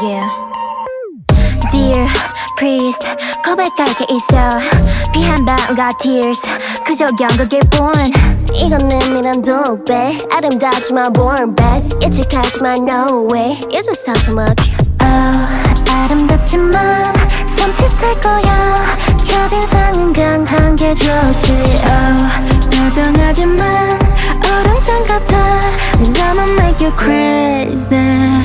yeah. Dear priest 고백할 게 있어 피한 방울과 tears 그저 연극일 뿐 이건 내밀한 독백 아름답지만 born bad 예측하지만 no way It's just not too much 아름답지만 손짓할 거야 첫인상은 강한 게 좋지 다정하지만 얼음장 같아 Gonna make you crazy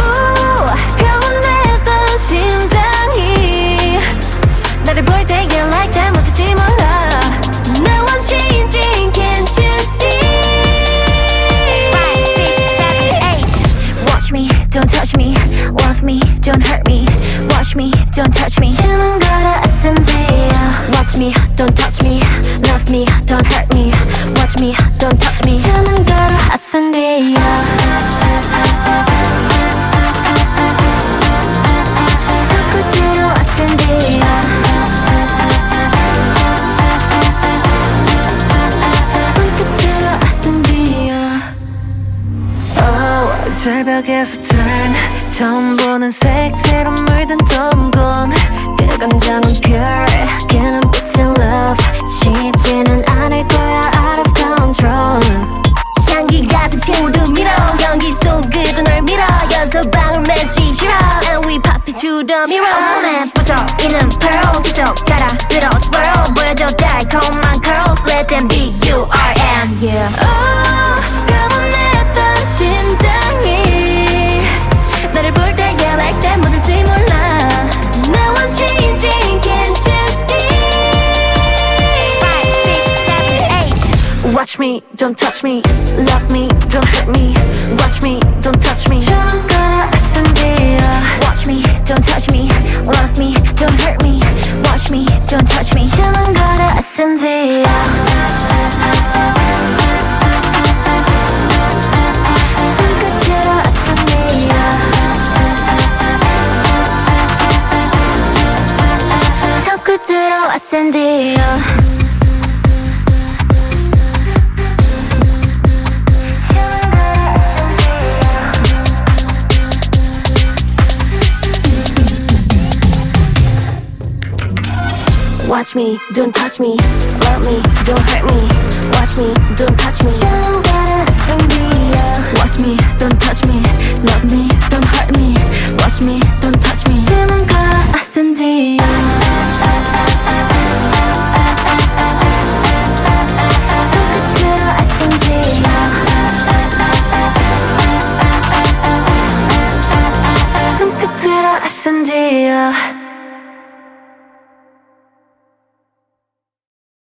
평온했던 심장이 나를 볼 때 you like that 못할지 몰라 Now I'm changing can't you see 5, 6, 7, 8 Watch me, don't touch me Love me, don't hurt me Watch me, don't touch me 주는 거라 SMD야 Watch me, don't touch me Love me, don't hurt me Watch me, don't touch me 주는 거라 SMD야 손끝으로 SMD야 손끝으로 SMD야 절벽에서 turn 처음 보는 색채로 물든 동공 그 감정은 pure 그 눈빛은 love 쉽지는 않을 거야 out of control 향기 같은 친구들 밀어 연기 속으로 널 밀어 연소방울 맺지 싫어 And we pop it to the mirror 온몸에 뻗어있는 pearl 계속 따라들어 swirl 보여줘 달콤한 curls Let them be you are and you 평온했던 심장이 나를 볼 때 yeah like that 못할지 몰라 Now I'm changing can't you see 5, 6, 7, 8 Watch me, don't touch me Love me, don't hurt me Watch me, don't touch me 주는 거라 SMD야 Watch me, don't touch me Love me, don't hurt me Watch me, don't touch me 주는 거라 SMD야 손끝으로 SMD야 손끝으로 SMD야 Watch me, don't touch me Love me, don't hurt me Watch me, don't touch me 주는 거라 SMD야 Watch me, don't touch me Love me, don't hurt me Watch me, don't touch me 주는 거라 SMD야 손끝으로 SMD야 손끝으로 SMD야